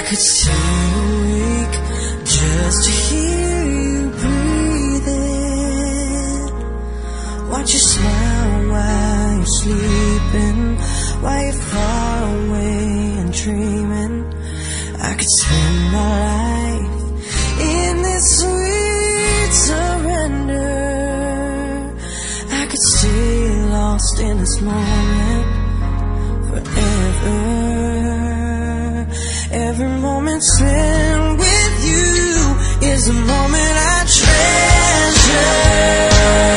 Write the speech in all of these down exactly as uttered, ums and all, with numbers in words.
could stay awake just to hear you breathing. Watch you smile while you're sleeping, while you're far away and dreaming. I could spend my life in this sweet surrender. I could stay lost in this moment forever. Every moment spent with you is a moment I treasure.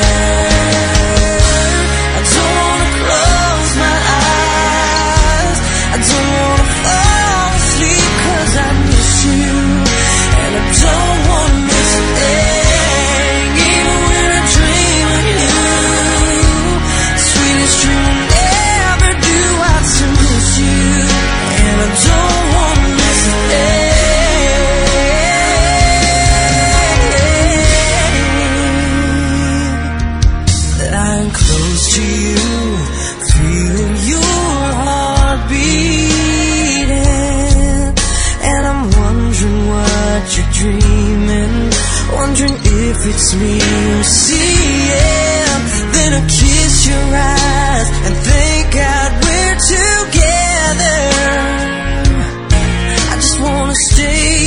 I don't wanna close my eyes, I don't wanna fall asleep, 'cause I miss you, and I don't wanna miss a thing. Even when I dream of you, the sweetest dream will never do. I still miss you, and I don't wanna miss a thing. That I'm close to you, feel your heart beating, and I'm wondering what you're dreaming, wondering if it's me you're seeing. Then I kiss your eyes and thank God we're together. I just wanna stay